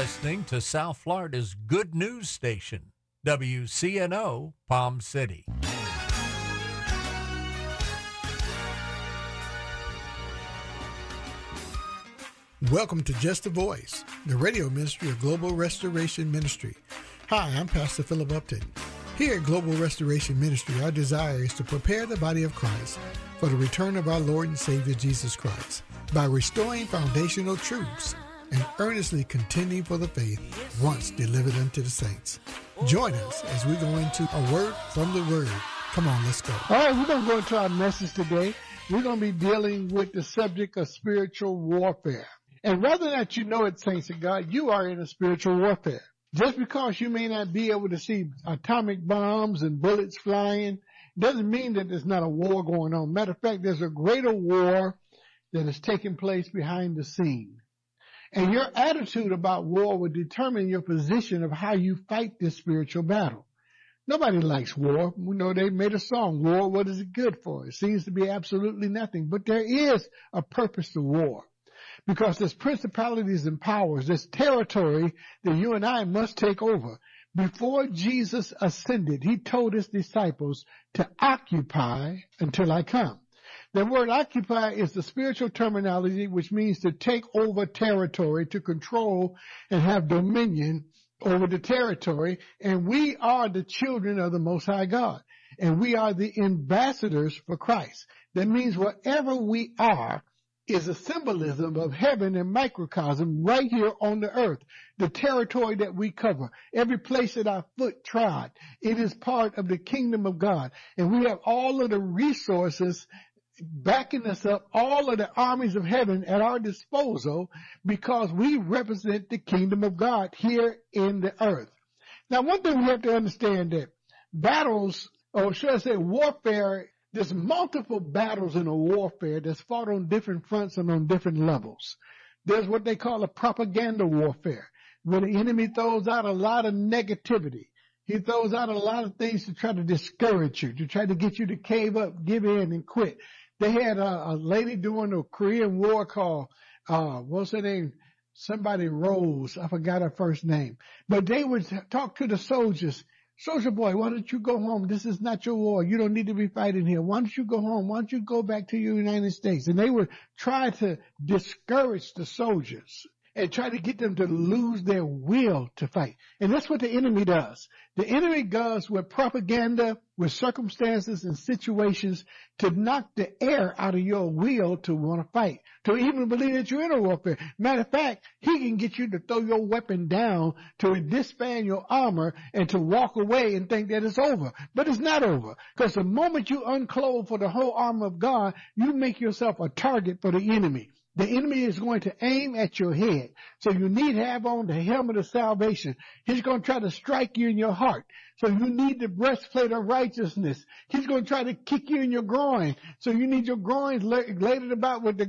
listening to South Florida's Good News Station, WCNO Palm City. Welcome to Just a Voice, the radio ministry of Global Restoration Ministry. Hi, I'm Pastor Philip Upton. Here at Global Restoration Ministry, our desire is to prepare the body of Christ for the return of our Lord and Savior Jesus Christ by restoring foundational truths and earnestly contending for the faith once delivered unto the saints. Join us as we go into a word from the Word. Come on, let's go. All right, we're going to go into our message today. We're going to be dealing with the subject of spiritual warfare. And whether or not you know it, saints of God, you are in a spiritual warfare. Just because you may not be able to see atomic bombs and bullets flying doesn't mean that there's not a war going on. Matter of fact, there's a greater war that is taking place behind the scene. And your attitude about war will determine your position of how you fight this spiritual battle. Nobody likes war. We know they made a song, War, what is it good for? It seems to be absolutely nothing. But there is a purpose to war. Because there's principalities and powers, there's territory that you and I must take over. Before Jesus ascended, he told his disciples to occupy until I come. The word occupy is the spiritual terminology which means to take over territory, to control and have dominion over the territory. And we are the children of the Most High God. And we are the ambassadors for Christ. That means wherever we are is a symbolism of heaven and microcosm right here on the earth. The territory that we cover, every place that our foot trod, it is part of the kingdom of God. And we have all of the resources backing us up, all of the armies of heaven at our disposal because we represent the kingdom of God here in the earth. Now, one thing we have to understand that battles, or should I say warfare, there's multiple battles in a warfare that's fought on different fronts and on different levels. There's what they call a propaganda warfare, where the enemy throws out a lot of negativity. He throws out a lot of things to try to discourage you, to try to get you to cave up, give in, and quit. They had a lady during the Korean War called, what's her name? Somebody Rose. I forgot her first name. But they would talk to the soldiers. Soldier boy, why don't you go home? This is not your war. You don't need to be fighting here. Why don't you go home? Why don't you go back to the United States? And they would try to discourage the soldiers and try to get them to lose their will to fight. And that's what the enemy does. The enemy goes with propaganda, with circumstances and situations to knock the air out of your will to want to fight, to even believe that you're in a warfare. Matter of fact, he can get you to throw your weapon down, to disband your armor, and to walk away and think that it's over. But it's not over. Because the moment you unclothe for the whole armor of God, you make yourself a target for the enemy. The enemy is going to aim at your head. So you need to have on the helmet of salvation. He's going to try to strike you in your heart. So you need the breastplate of righteousness. He's going to try to kick you in your groin. So you need your groins laden about with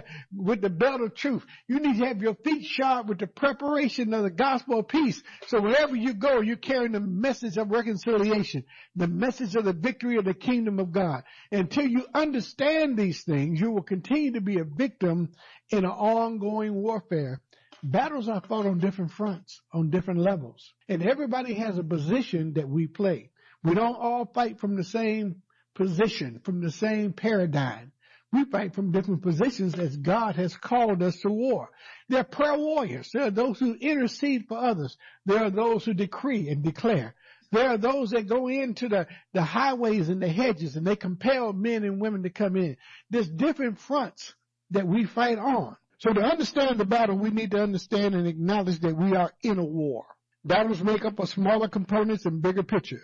the belt of truth. You need to have your feet shod with the preparation of the gospel of peace. So wherever you go, you're carrying the message of reconciliation, the message of the victory of the kingdom of God. Until you understand these things, you will continue to be a victim in an ongoing warfare. Battles are fought on different fronts, on different levels. And everybody has a position that we play. We don't all fight from the same position, from the same paradigm. We fight from different positions as God has called us to war. There are prayer warriors. There are those who intercede for others. There are those who decree and declare. There are those that go into the highways and the hedges and they compel men and women to come in. There's different fronts that we fight on. So to understand the battle, we need to understand and acknowledge that we are in a war. Battles make up of smaller components and bigger picture.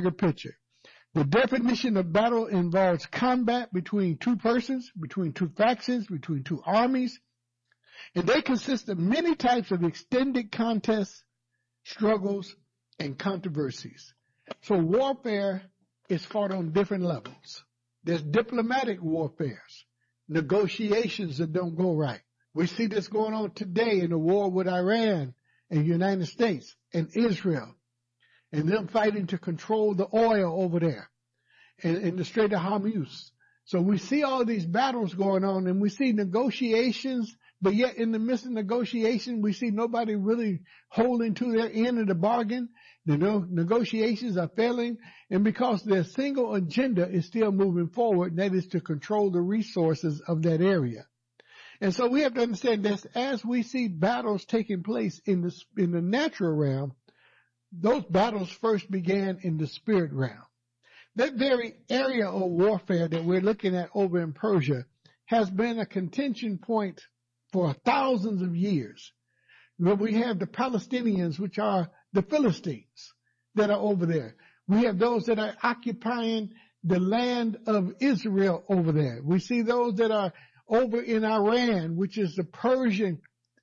The definition of battle involves combat between two persons, between two factions, between two armies, and they consist of many types of extended contests, struggles, and controversies. So warfare is fought on different levels. There's diplomatic warfares, negotiations that don't go right. We see this going on today in the war with Iran and the United States and Israel, and them fighting to control the oil over there in the Strait of Hormuz. So we see all these battles going on, and we see negotiations but yet in the midst of negotiation, we see nobody really holding to their end of the bargain. The negotiations are failing, and because their single agenda is still moving forward, that is to control the resources of that area. And so we have to understand that as we see battles taking place in the natural realm, those battles first began in the spirit realm. That very area of warfare that we're looking at over in Persia has been a contention point for thousands of years. Where we have the Palestinians, which are the Philistines, that are over there. We have those that are occupying the land of Israel over there. We see those that are over in Iran, which is the Persian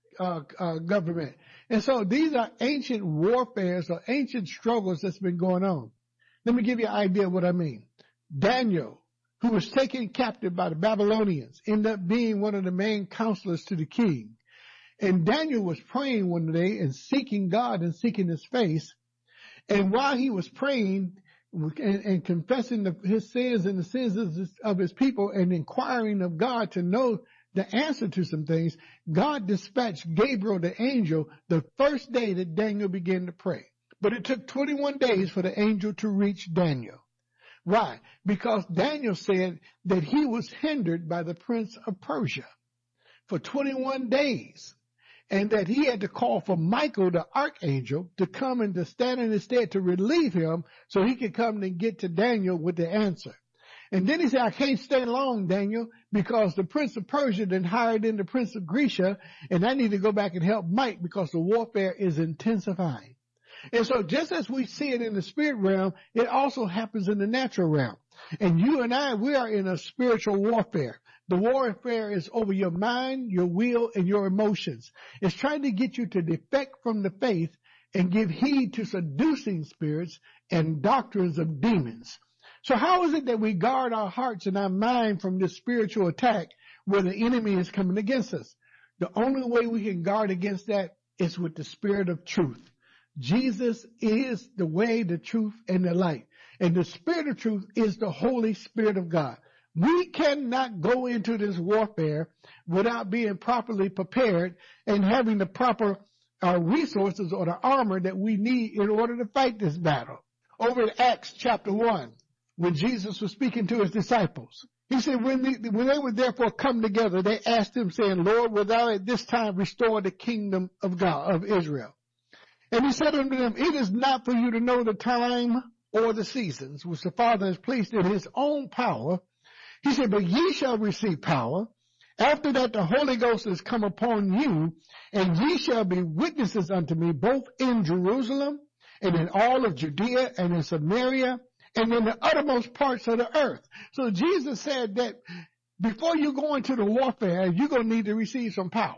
government. And so these are ancient warfares or ancient struggles that's been going on. Let me give you an idea of what I mean. Daniel, who was taken captive by the Babylonians, ended up being one of the main counselors to the king. And Daniel was praying one day and seeking God and seeking his face. And while he was praying and confessing his sins and the sins of his people and inquiring of God to know the answer to some things, God dispatched Gabriel, the angel, the first day that Daniel began to pray. But it took 21 days for the angel to reach Daniel. Why? Because Daniel said that he was hindered by the prince of Persia for 21 days. And that he had to call for Michael, the archangel, to come and to stand in his stead to relieve him so he could come and get to Daniel with the answer. And then he said, I can't stay long, Daniel, because the prince of Persia then hired in the prince of Grecia, and I need to go back and help Mike because the warfare is intensifying. And so just as we see it in the spirit realm, it also happens in the natural realm. And you and I, we are in a spiritual warfare. The warfare is over your mind, your will, and your emotions. It's trying to get you to defect from the faith and give heed to seducing spirits and doctrines of demons. So how is it that we guard our hearts and our mind from this spiritual attack where the enemy is coming against us? The only way we can guard against that is with the spirit of truth. Jesus is the way, the truth, and the light. And the spirit of truth is the Holy Spirit of God. We cannot go into this warfare without being properly prepared and having the proper resources or the armor that we need in order to fight this battle. Over in Acts chapter 1, when Jesus was speaking to his disciples, he said, when they would therefore come together, they asked him, saying, Lord, wilt thou at this time restore the kingdom of God, of Israel? And he said unto them, it is not for you to know the time or the seasons which the Father has placed in his own power. He said, but ye shall receive power. After that the Holy Ghost is come upon you, and ye shall be witnesses unto me both in Jerusalem and in all of Judea and in Samaria and in the uttermost parts of the earth. So Jesus said that before you go into the warfare, you're going to need to receive some power.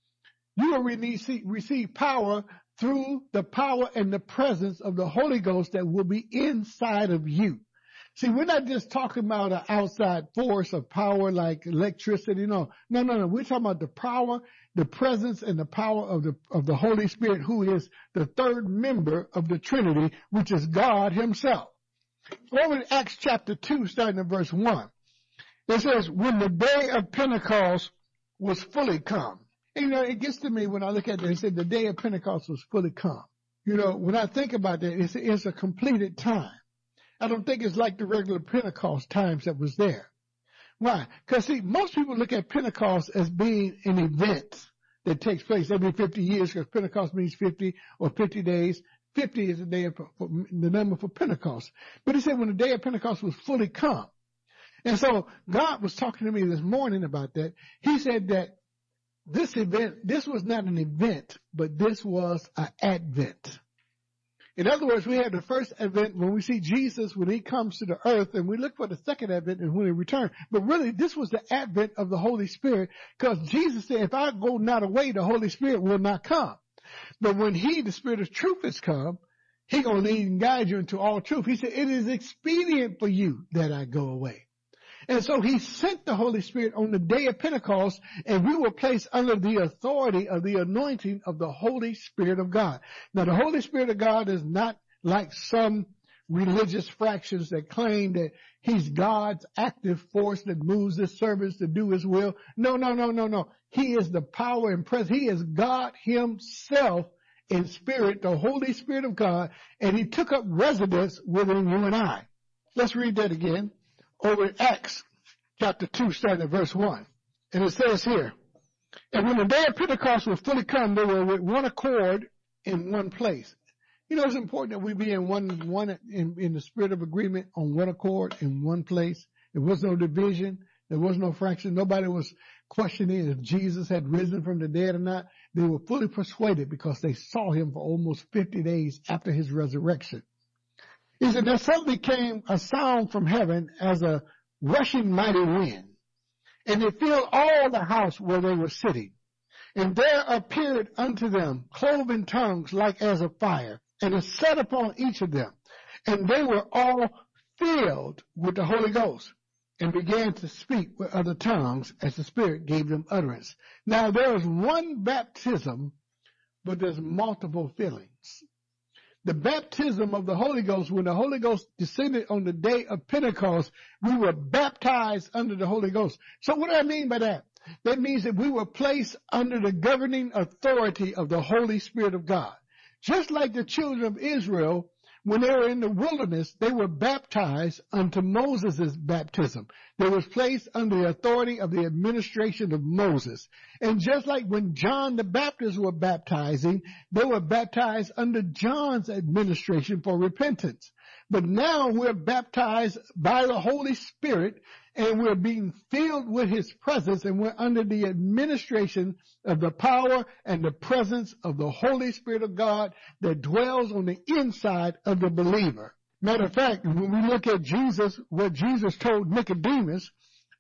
You're going to receive power through the power and the presence of the Holy Ghost that will be inside of you. See, we're not just talking about an outside force of power like electricity. No. We're talking about the power, the presence, and the power of the Holy Spirit, who is the third member of the Trinity, which is God himself. Over in Acts chapter 2, starting at verse 1, it says, when the day of Pentecost was fully come. And, it gets to me when I look at that. It said the day of Pentecost was fully come. When I think about that, it's a completed time. I don't think it's like the regular Pentecost times that was there. Why? Because, see, most people look at Pentecost as being an event that takes place every 50 years because Pentecost means 50 or 50 days. 50 is the number for Pentecost. But he said when the day of Pentecost was fully come. And so God was talking to me this morning about that. He said that this was not an event, but this was an advent. In other words, we had the first advent when we see Jesus when he comes to the earth, and we look for the second advent and when he returns. But really, this was the advent of the Holy Spirit, because Jesus said, if I go not away, the Holy Spirit will not come. But when the Spirit of truth has come, he going to lead and guide you into all truth. He said, it is expedient for you that I go away. And so he sent the Holy Spirit on the day of Pentecost, and we were placed under the authority of the anointing of the Holy Spirit of God. Now, the Holy Spirit of God is not like some religious fractions that claim that he's God's active force that moves his servants to do his will. No. He is the power and presence. He is God himself in spirit, the Holy Spirit of God, and he took up residence within you and I. Let's read that again over in Acts chapter 2, starting at verse 1. And it says here, and when the day of Pentecost was fully come, they were with one accord in one place. You know, it's important that we be in in the spirit of agreement, on one accord in one place. There was no division. There was no fraction. Nobody was questioning if Jesus had risen from the dead or not. They were fully persuaded because they saw him for almost 50 days after his resurrection. He said, there suddenly came a sound from heaven as a rushing mighty wind, and it filled all the house where they were sitting. And there appeared unto them cloven tongues like as of fire, and it sat upon each of them. And they were all filled with the Holy Ghost, and began to speak with other tongues as the Spirit gave them utterance. Now there is one baptism, but there's multiple fillings. The baptism of the Holy Ghost, when the Holy Ghost descended on the day of Pentecost, we were baptized under the Holy Ghost. So what do I mean by that? That means that we were placed under the governing authority of the Holy Spirit of God. Just like the children of Israel, when they were in the wilderness, they were baptized unto Moses' baptism. They was placed under the authority of the administration of Moses. And just like when John the Baptist were baptizing, they were baptized under John's administration for repentance. But now we're baptized by the Holy Spirit, and we're being filled with his presence, and we're under the administration of the power and the presence of the Holy Spirit of God that dwells on the inside of the believer. Matter of fact, when we look at Jesus, what Jesus told Nicodemus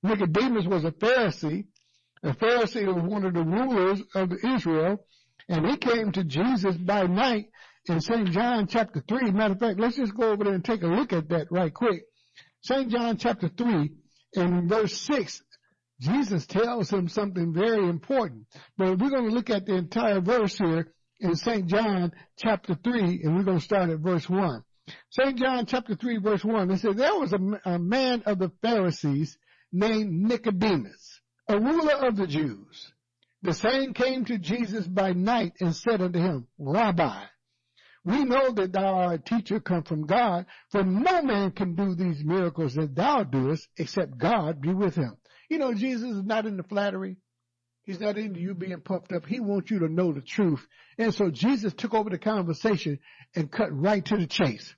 was a Pharisee. A Pharisee was one of the rulers of Israel, and he came to Jesus by night in St. John chapter 3. Matter of fact, let's just go over there and take a look at that right quick. St. John chapter 3, and in verse 6, Jesus tells him something very important. But we're going to look at the entire verse here in St. John chapter 3, and we're going to start at verse 1. St. John chapter 3, verse 1, it says, there was a man of the Pharisees named Nicodemus, a ruler of the Jews. The same came to Jesus by night and said unto him, Rabbi, we know that thou art a teacher come from God, for no man can do these miracles that thou doest, except God be with him. You know, Jesus is not into flattery. He's not into you being puffed up. He wants you to know the truth. And so Jesus took over the conversation and cut right to the chase.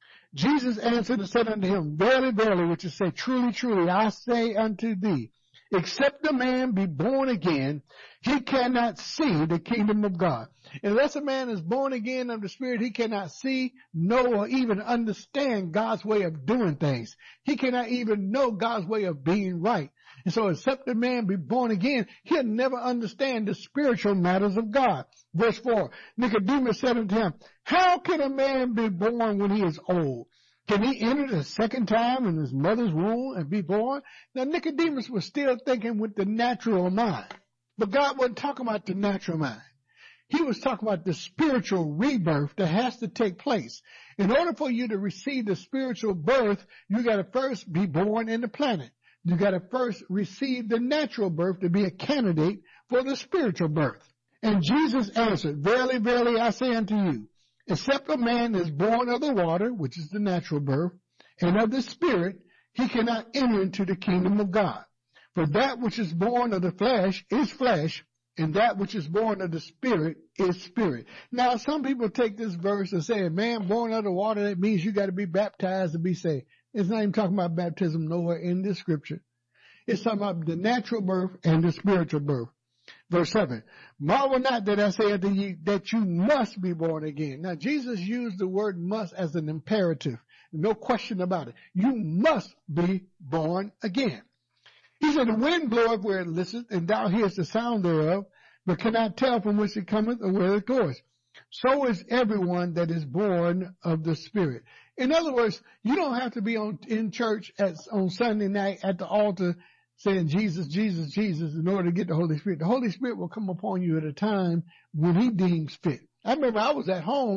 Jesus answered and said unto him, Verily, verily, which is say, truly, truly, I say unto thee, except a man be born again, he cannot see the kingdom of God. Unless a man is born again of the Spirit, he cannot see, know, or even understand God's way of doing things. He cannot even know God's way of being right. And so except a man be born again, he'll never understand the spiritual matters of God. Verse 4, Nicodemus said unto him, how can a man be born when he is old? Can he enter the second time in his mother's womb and be born? Now Nicodemus was still thinking with the natural mind. But God wasn't talking about the natural mind. He was talking about the spiritual rebirth that has to take place. In order for you to receive the spiritual birth, you got to first be born in the planet. You got to first receive the natural birth to be a candidate for the spiritual birth. And Jesus answered, Verily, verily, I say unto you, except a man is born of the water, which is the natural birth, and of the Spirit, he cannot enter into the kingdom of God. For that which is born of the flesh is flesh, and that which is born of the Spirit is spirit. Now, some people take this verse and say, a man born of the water, that means you got to be baptized to be saved. It's not even talking about baptism nowhere in this scripture. It's talking about the natural birth and the spiritual birth. Verse 7, marvel not that I say unto you that you must be born again. Now, Jesus used the word must as an imperative. No question about it. You must be born again. He said, the wind bloweth where it listeth, and thou hearest the sound thereof, but cannot tell from whence it cometh or where it goeth. So is everyone that is born of the Spirit. In other words, you don't have to be in church on Sunday night at the altar saying Jesus, Jesus, Jesus in order to get the Holy Spirit. The Holy Spirit will come upon you at a time when he deems fit. I remember I was at home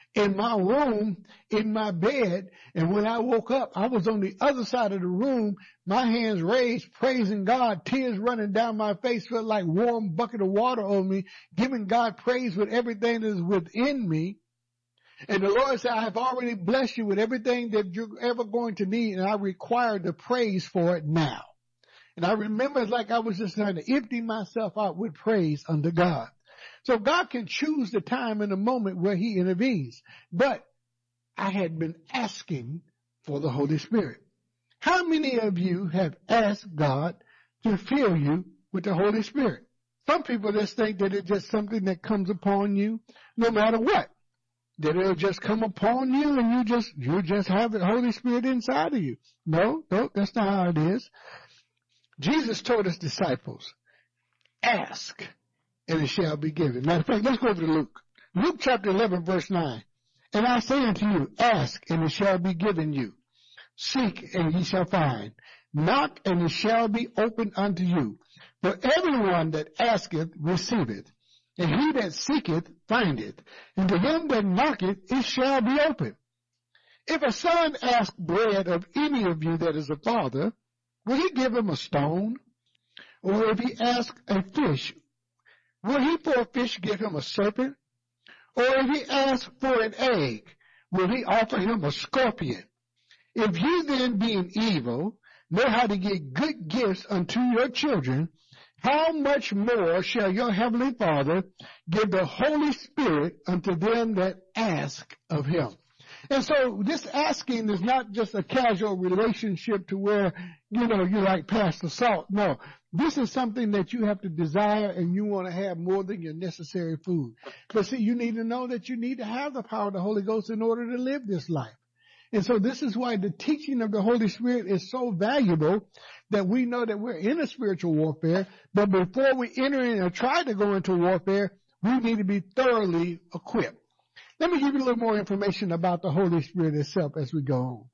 in my room, in my bed. And when I woke up, I was on the other side of the room, my hands raised, praising God, tears running down my face, felt like warm bucket of water on me, giving God praise with everything that is within me. And the Lord said, I have already blessed you with everything that you're ever going to need, and I require the praise for it now. And I remember it's like I was just trying to empty myself out with praise unto God. So God can choose the time and the moment where he intervenes. But I had been asking for the Holy Spirit. How many of you have asked God to fill you with the Holy Spirit? Some people just think that it's just something that comes upon you no matter what. That it'll just come upon you and you just have the Holy Spirit inside of you. No, that's not how it is. Jesus told his disciples, ask and it shall be given. Matter of fact, let's go over to Luke. Luke chapter 11 verse 9. And I say unto you, ask and it shall be given you. Seek and ye shall find. Knock and it shall be opened unto you. For everyone that asketh receiveth. And he that seeketh findeth. And to him that knocketh it shall be opened. If a son ask bread of any of you that is a father, will he give him a stone? Or if he ask a fish, will he for a fish give him a serpent? Or if he ask for an egg, will he offer him a scorpion? If you then, being evil, know how to give good gifts unto your children, how much more shall your heavenly Father give the Holy Spirit unto them that ask of him? And so this asking is not just a casual relationship to where, you like Pastor Salt. No, this is something that you have to desire and you want to have more than your necessary food. But see, you need to know that you need to have the power of the Holy Ghost in order to live this life. And so this is why the teaching of the Holy Spirit is so valuable, that we know that we're in a spiritual warfare. But before we enter in or try to go into warfare, we need to be thoroughly equipped. Let me give you a little more information about the Holy Spirit itself as we go on.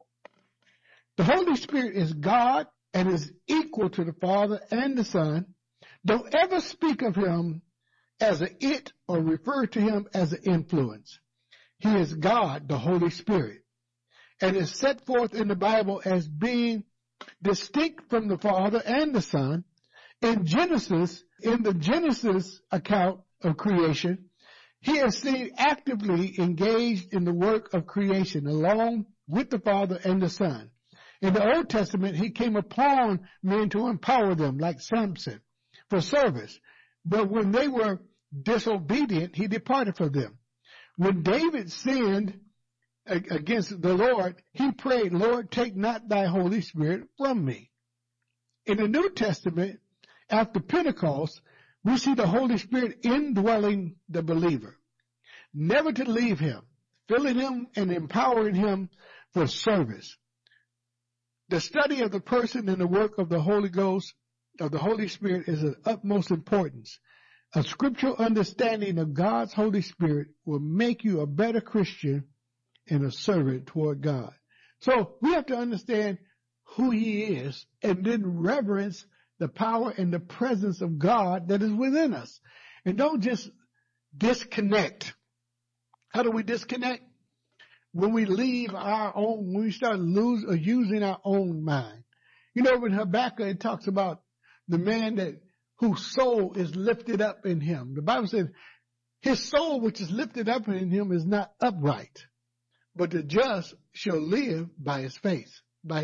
The Holy Spirit is God and is equal to the Father and the Son. Don't ever speak of him as an it or refer to him as an influence. He is God, the Holy Spirit, and is set forth in the Bible as being distinct from the Father and the Son. In the Genesis account of creation, he is seen actively engaged in the work of creation along with the Father and the Son. In the Old Testament, he came upon men to empower them, like Samson, for service. But when they were disobedient, he departed from them. When David sinned against the Lord, he prayed, Lord, take not thy Holy Spirit from me. In the New Testament, after Pentecost, we see the Holy Spirit indwelling the believer, never to leave him, filling him and empowering him for service. The study of the person and the work of the Holy Ghost, of the Holy Spirit, is of utmost importance. A scriptural understanding of God's Holy Spirit will make you a better Christian and a servant toward God. So we have to understand who he is and then reverence the power and the presence of God that is within us. And don't just disconnect. How do we disconnect? When we leave when we start using our own mind. In Habakkuk, it talks about the man whose soul is lifted up in him. The Bible says his soul which is lifted up in him is not upright, but the just shall live by his faith.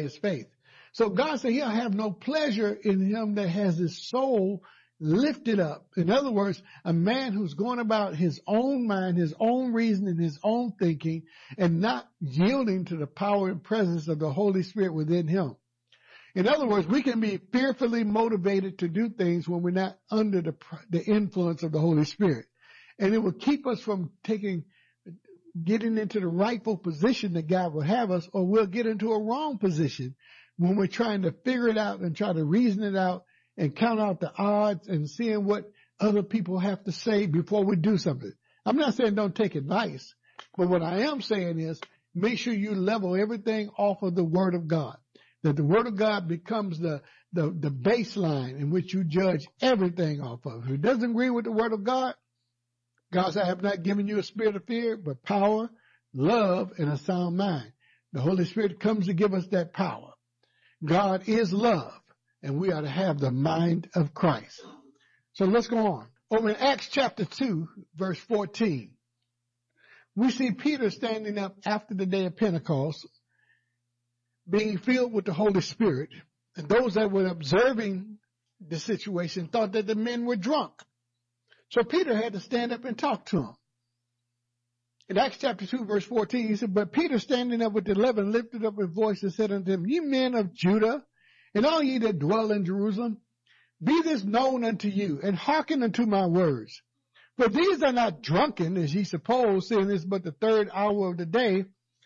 So God said he'll have no pleasure in him that has his soul lifted up. In other words, a man who's going about his own mind, his own reasoning, his own thinking, and not yielding to the power and presence of the Holy Spirit within him. In other words, we can be fearfully motivated to do things when we're not under the influence of the Holy Spirit. And it will keep us from getting into the rightful position that God will have us, or we'll get into a wrong position when we're trying to figure it out and try to reason it out and count out the odds and seeing what other people have to say before we do something. I'm not saying don't take advice, but what I am saying is make sure you level everything off of the Word of God, that the Word of God becomes the baseline in which you judge everything off of. If it doesn't agree with the Word of God, God said, I have not given you a spirit of fear, but power, love, and a sound mind. The Holy Spirit comes to give us that power. God is love, and we are to have the mind of Christ. So let's go on. Over in Acts chapter 2, verse 14, we see Peter standing up after the day of Pentecost, being filled with the Holy Spirit, and those that were observing the situation thought that the men were drunk. So Peter had to stand up and talk to them. In Acts chapter 2, verse 14, he said, but Peter, standing up with the 11, lifted up his voice and said unto them, ye men of Judah, and all ye that dwell in Jerusalem, be this known unto you, and hearken unto my words. For these are not drunken, as ye suppose, seeing this but the third hour of the day,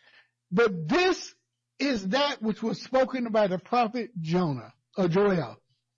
but this is that which was spoken by the prophet Jonah, or Joel.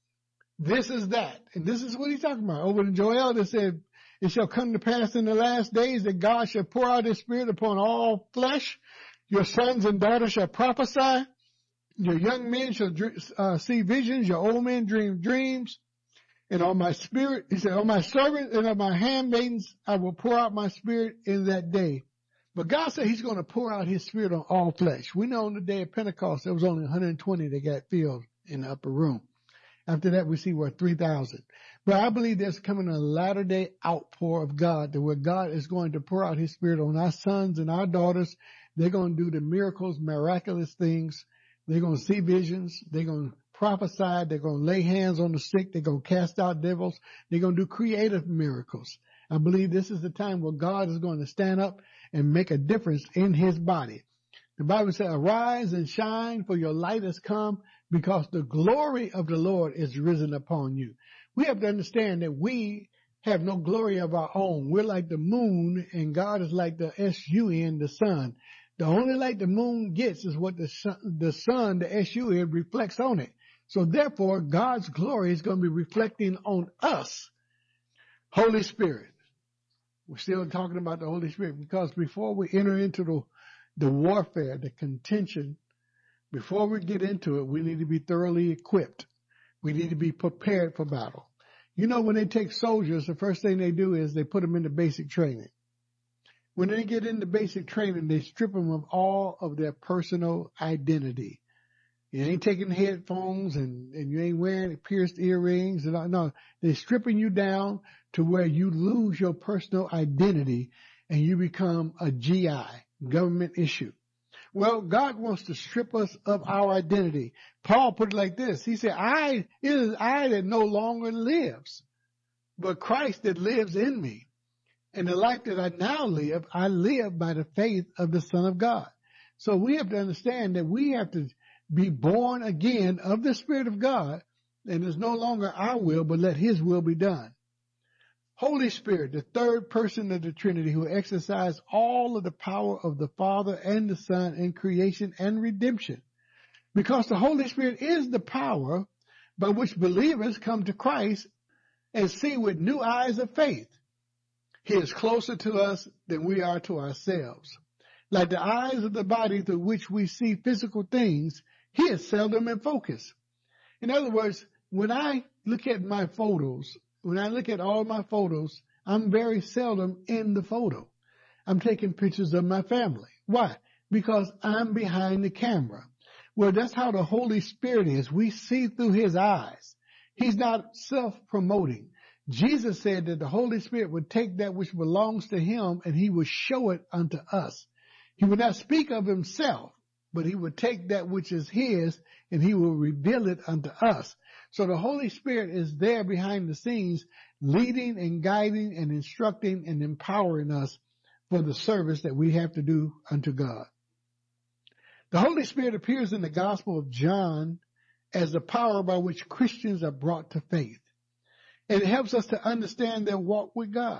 This is that. And this is what he's talking about. Over in Joel, that said, it shall come to pass in the last days that God shall pour out his spirit upon all flesh. Your sons and daughters shall prophesy. Your young men shall see visions. Your old men dream dreams. And on my spirit, he said, on my servants and on my handmaidens, I will pour out my spirit in that day. But God said he's going to pour out his spirit on all flesh. We know on the day of Pentecost, there was only 120 that got filled in the upper room. After that, we see 3,000. But I believe there's coming a latter-day outpour of God, to where God is going to pour out his spirit on our sons and our daughters. They're going to do the miracles, miraculous things. They're going to see visions. They're going to prophesy. They're going to lay hands on the sick. They're going to cast out devils. They're going to do creative miracles. I believe this is the time where God is going to stand up and make a difference in his body. The Bible says, arise and shine, for your light has come, because the glory of the Lord is risen upon you. We have to understand that we have no glory of our own. We're like the moon, and God is like the sun, the sun. The only light the moon gets is what the sun, the sun, reflects on it. So therefore, God's glory is going to be reflecting on us. Holy Spirit. We're still talking about the Holy Spirit, because before we enter into the warfare, the contention, before we get into it, we need to be thoroughly equipped. We need to be prepared for battle. You know, when they take soldiers, the first thing they do is they put them into basic training. When they get into basic training, they strip them of all of their personal identity. You ain't taking headphones and you ain't wearing pierced earrings. No, they're stripping you down to where you lose your personal identity and you become a GI, government issue. Well, God wants to strip us of our identity. Paul put it like this. He said, it is I that no longer lives, but Christ that lives in me. And the life that I now live, I live by the faith of the Son of God. So we have to understand that we have to be born again of the Spirit of God, and it's no longer our will, but let his will be done. Holy Spirit, the third person of the Trinity, who exercised all of the power of the Father and the Son in creation and redemption. Because the Holy Spirit is the power by which believers come to Christ and see with new eyes of faith. He is closer to us than we are to ourselves. Like the eyes of the body through which we see physical things, he is seldom in focus. In other words, when I look at my photos, when I look at all my photos, I'm very seldom in the photo. I'm taking pictures of my family. Why? Because I'm behind the camera. Well, that's how the Holy Spirit is. We see through his eyes. He's not self-promoting. Jesus said that the Holy Spirit would take that which belongs to him and he would show it unto us. He would not speak of himself, but he would take that which is his and he will reveal it unto us. So the Holy Spirit is there behind the scenes, leading and guiding and instructing and empowering us for the service that we have to do unto God. The Holy Spirit appears in the Gospel of John as the power by which Christians are brought to faith. And it helps us to understand their walk with God.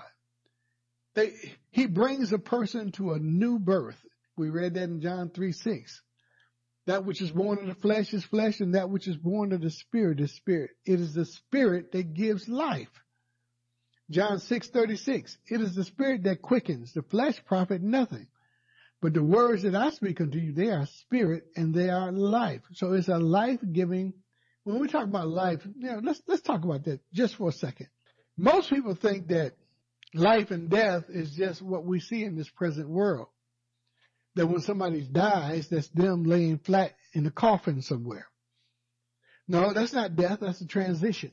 He brings a person to a new birth. We read that in John 3:6. That which is born of the flesh is flesh, and that which is born of the Spirit is spirit. It is the Spirit that gives life. John 6:36. It is the Spirit that quickens. The flesh profit nothing. But the words that I speak unto you, they are spirit and they are life. So it's a life-giving. When we talk about life, let's talk about that just for a second. Most people think that life and death is just what we see in this present world. that when somebody dies, that's them laying flat in a coffin somewhere. No, that's not death. That's a transition.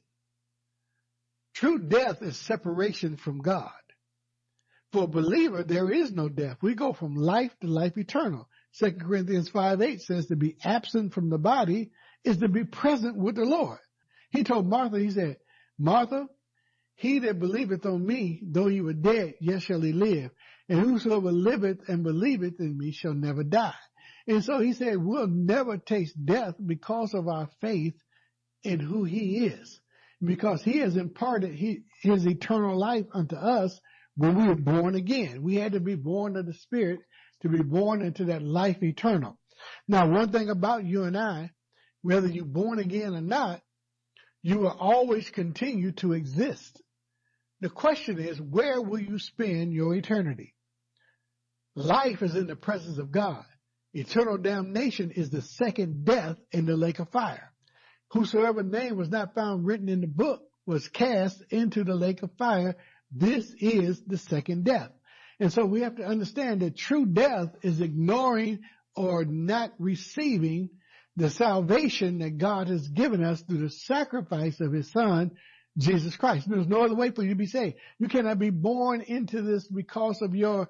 True death is separation from God. For a believer, there is no death. We go from life to life eternal. 2 Corinthians 5:8 says to be absent from the body is to be present with the Lord. He told Martha, he said, Martha, he that believeth on me, though he were dead, yet shall he live. And whosoever liveth and believeth in me shall never die. And so he said, we'll never taste death because of our faith in who he is. Because he has imparted his eternal life unto us when we were born again. We had to be born of the Spirit to be born into that life eternal. Now, one thing about you and I, whether you're born again or not, you will always continue to exist. The question is, where will you spend your eternity? Life is in the presence of God. Eternal damnation is the second death in the lake of fire. Whosoever name was not found written in the book was cast into the lake of fire. This is the second death. And so we have to understand that true death is ignoring or not receiving the salvation that God has given us through the sacrifice of his son, Jesus Christ. There's no other way for you to be saved. You cannot be born into this because of your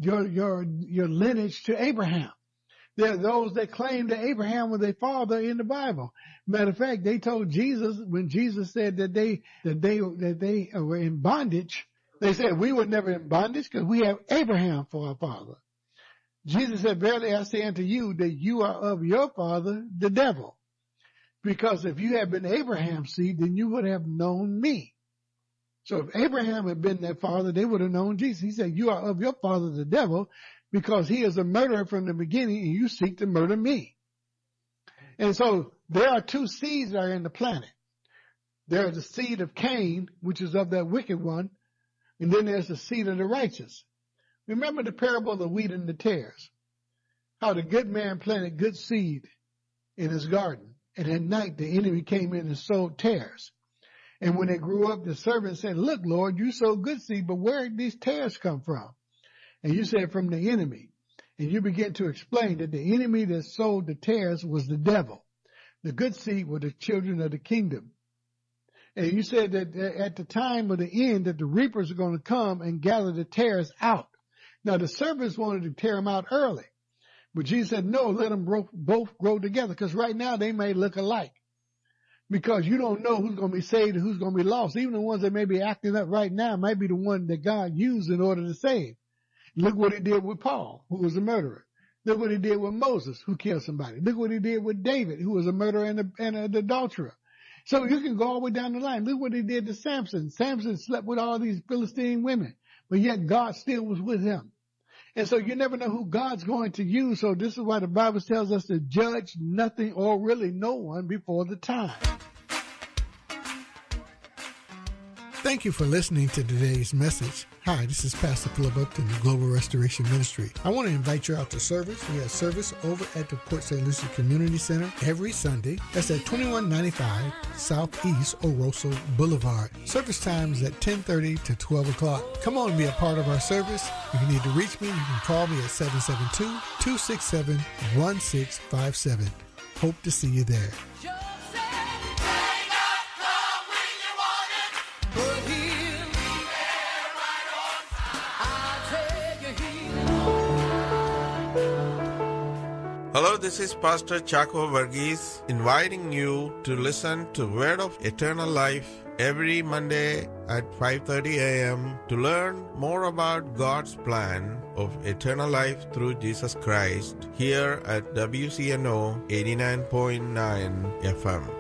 lineage to Abraham. There are those that claim that Abraham was their father in the Bible. Matter of fact, they told Jesus, when Jesus said that they were in bondage, they said, we were never in bondage because we have Abraham for our father. Jesus said, verily I say unto you that you are of your father, the devil. Because if you had been Abraham's seed, then you would have known me. So if Abraham had been their father, they would have known Jesus. He said, you are of your father, the devil, because he is a murderer from the beginning and you seek to murder me. And so there are two seeds that are in the planet. There is the seed of Cain, which is of that wicked one, and then there's the seed of the righteous. Remember the parable of the wheat and the tares. How the good man planted good seed in his garden, and at night the enemy came in and sowed tares. And when they grew up, the servant said, look, Lord, you sowed good seed, but where did these tares come from? And you said, from the enemy. And you begin to explain that the enemy that sowed the tares was the devil. The good seed were the children of the kingdom. And you said that at the time of the end that the reapers are going to come and gather the tares out. Now the servants wanted to tear them out early. But Jesus said, no, let them both grow together. Because right now they may look alike. Because you don't know who's going to be saved and who's going to be lost. Even the ones that may be acting up right now might be the one that God used in order to save. Look what he did with Paul, who was a murderer. Look what he did with Moses, who killed somebody. Look what he did with David, who was a murderer and an adulterer. So you can go all the way down the line. Look what he did to Samson. Samson slept with all these Philistine women, but yet God still was with him. And so you never know who God's going to use. So this is why the Bible tells us to judge nothing or really no one before the time. Thank you for listening to today's message. Hi, this is Pastor Philip Upton, the Global Restoration Ministry. I want to invite you out to service. We have service over at the Port St. Lucie Community Center every Sunday. That's at 2195 Southeast Oroso Boulevard. Service times at 10:30 to 12 o'clock. Come on and be a part of our service. If you need to reach me, you can call me at 772-267-1657. Hope to see you there. Hello, this is Pastor Chaco Varghese inviting you to listen to Word of Eternal Life every Monday at 5:30 a.m. to learn more about God's plan of eternal life through Jesus Christ here at WCNO 89.9 FM.